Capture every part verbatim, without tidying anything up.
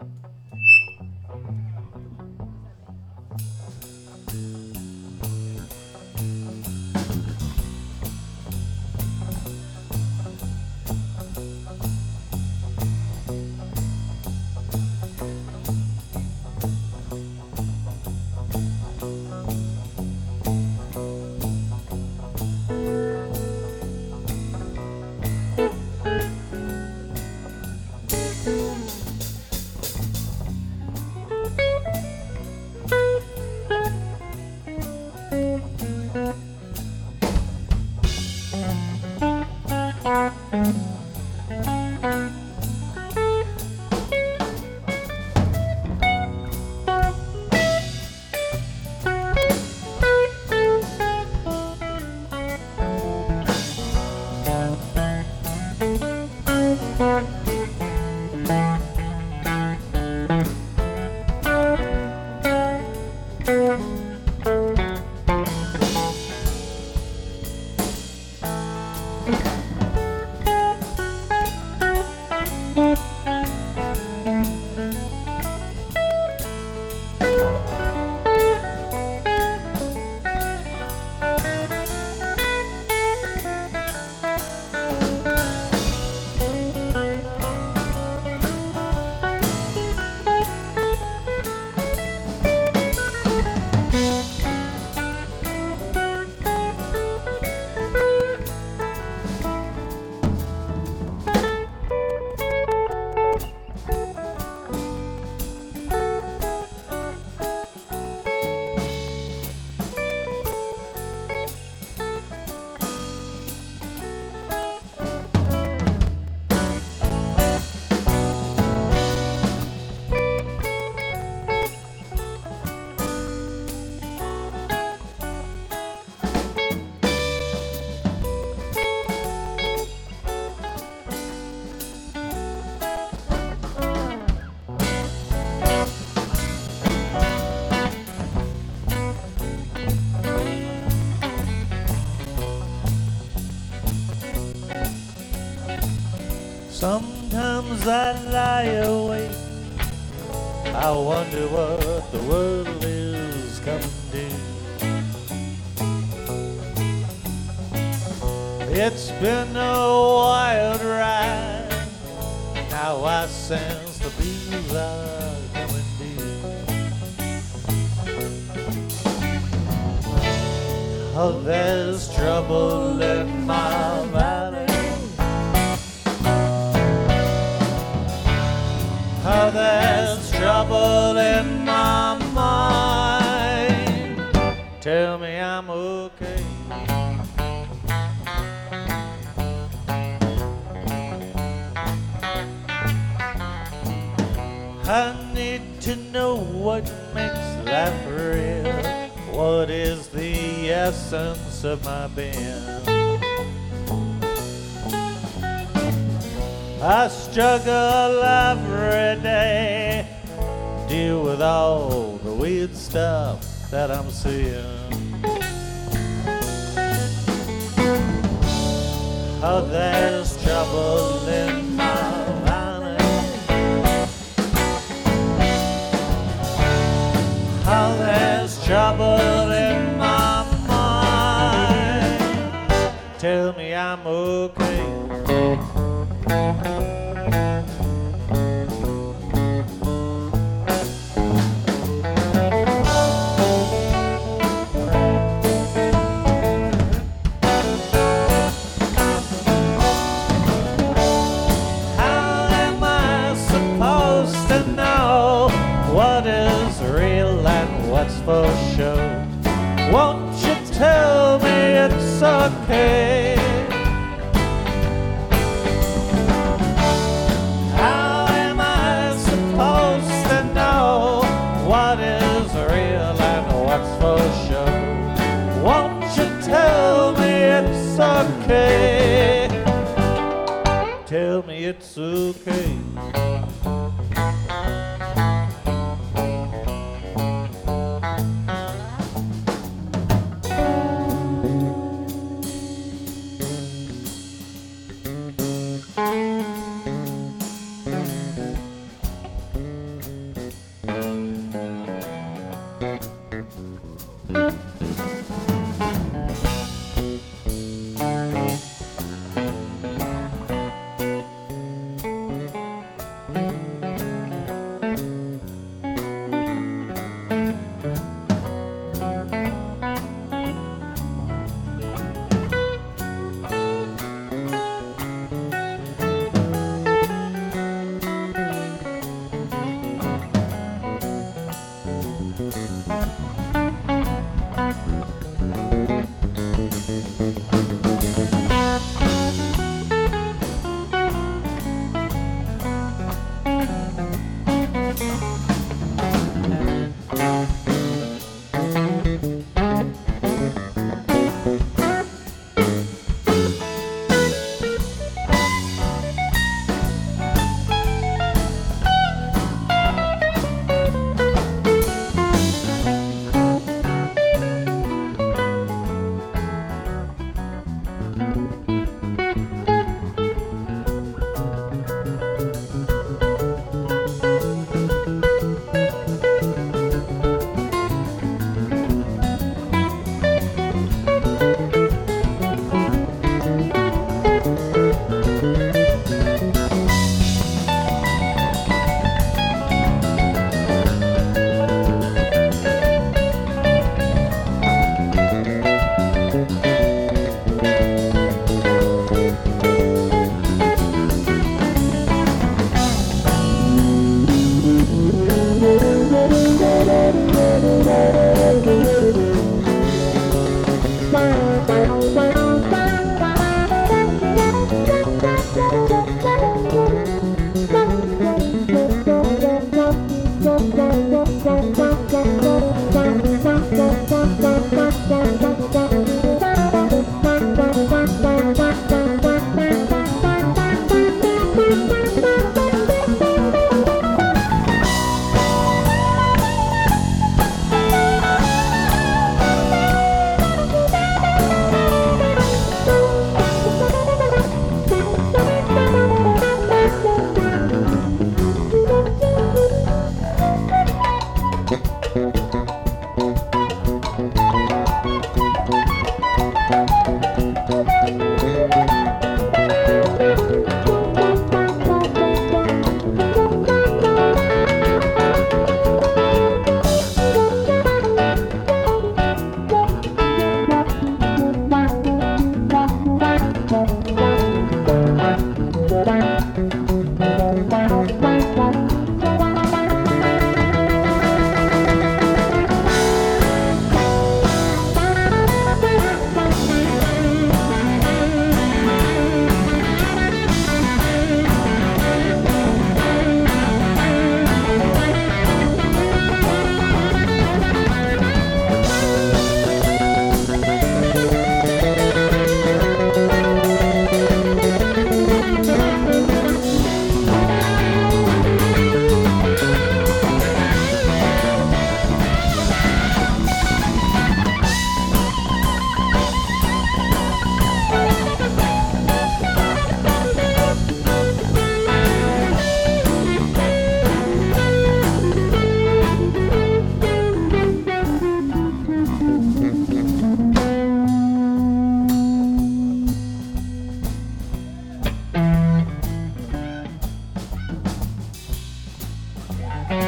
Sometimes I lie awake, I wonder what the world is coming to. It's been a wild ride, now I sense the blues are coming due. Oh, there's trouble in my valley. Oh, there's trouble in my mind. Tell me I'm okay. I need to know what makes life real. What is the essence of my being? I struggle every day, deal with all the weird stuff that I'm seeing. Oh, there's trouble in my valley. Oh, there's trouble in my mind. Tell me I'm okay. What is real and what's for show? Won't you tell me it's okay? How am I supposed to know what is real and what's for show? Won't you tell me it's okay? Tell me it's okay.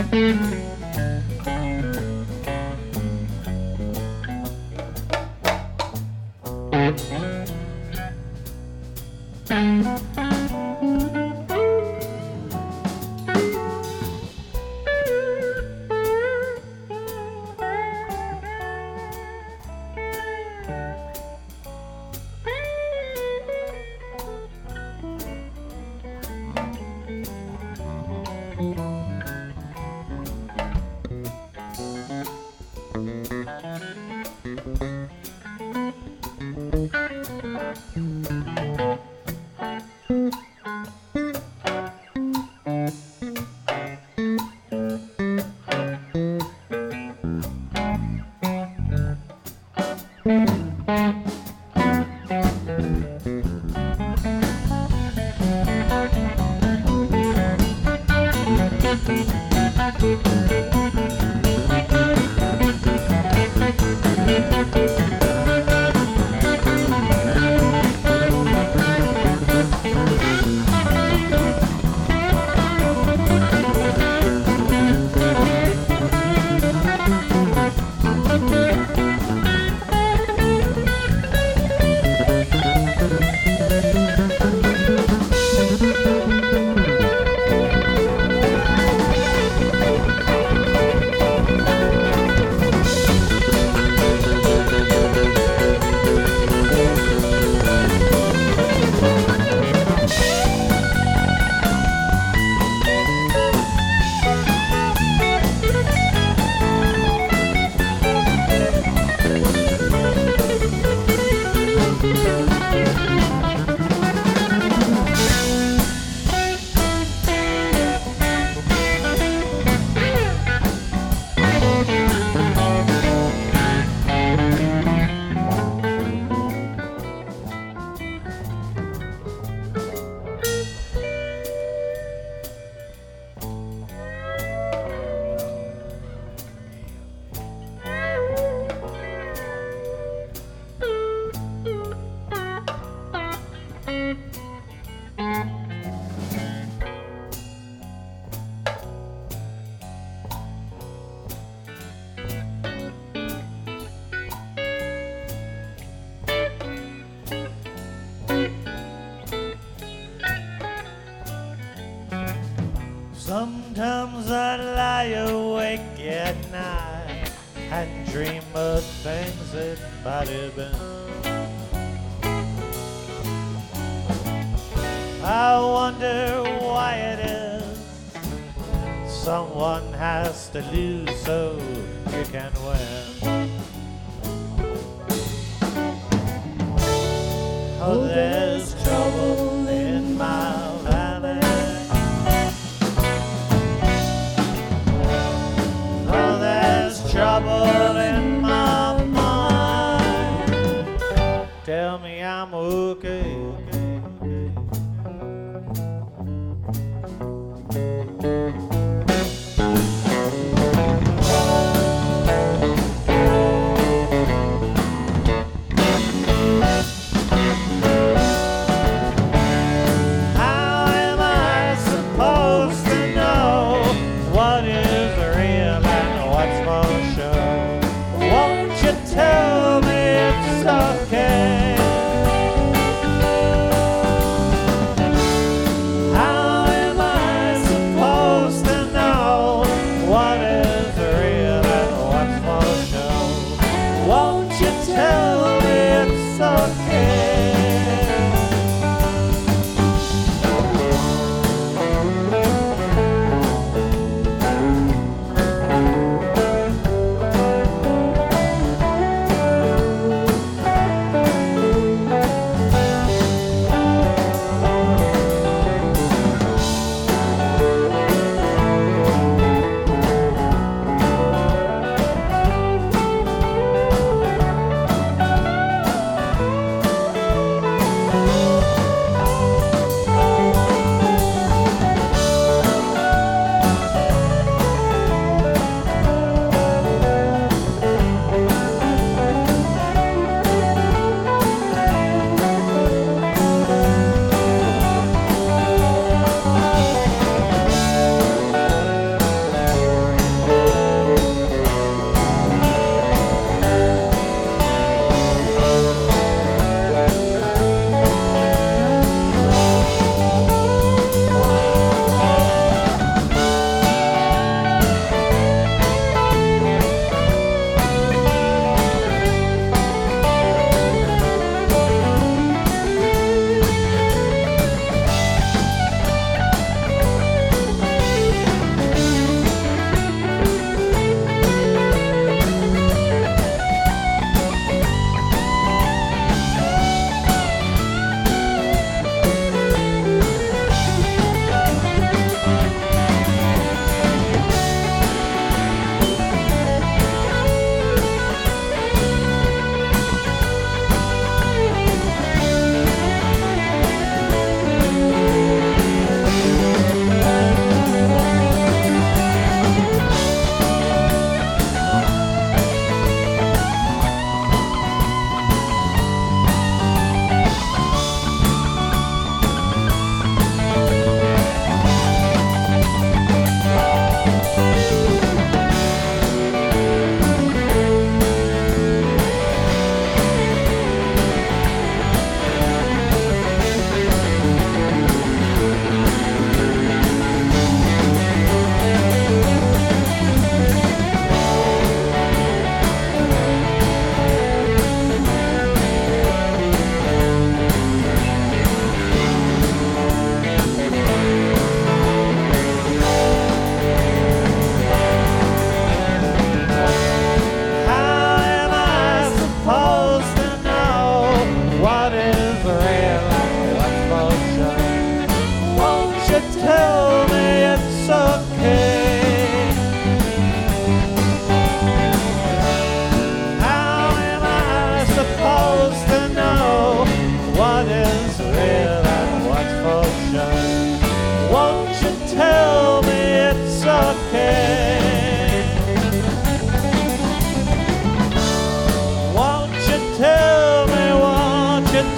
Sometimes I lie awake at night and dream of things that might have been. I wonder why it is someone has to lose so you can win. Oh, there's trouble in my valley. Oh, there's trouble in my mind. Tell me I'm okay.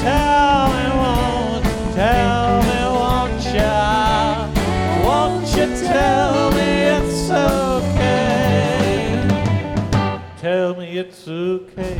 tell me, won't you tell me, won't ya? Won't you tell me it's okay? Tell me it's okay.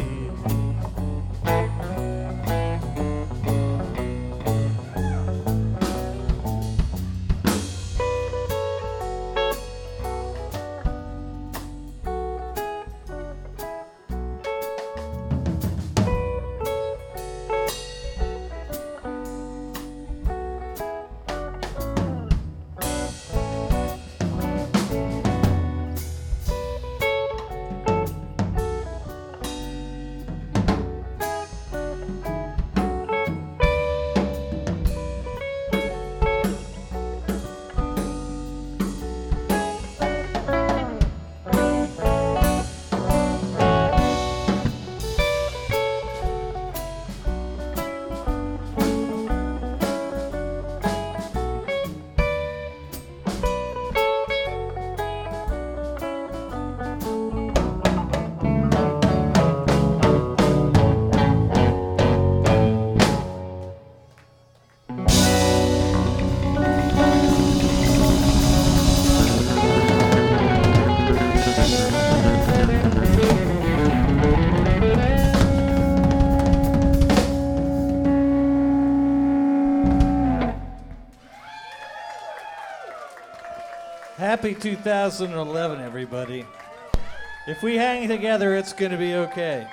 Happy two thousand eleven, everybody. If we hang together, it's going to be okay.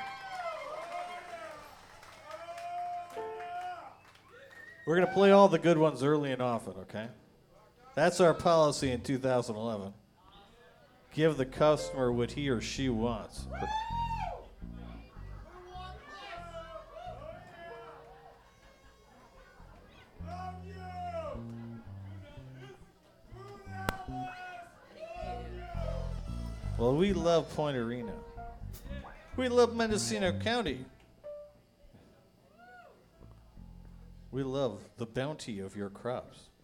We're going to play all the good ones early and often, okay? That's our policy in two thousand eleven. Give the customer what he or she wants. Well, we love Point Arena. We love Mendocino County. We love the bounty of your crops.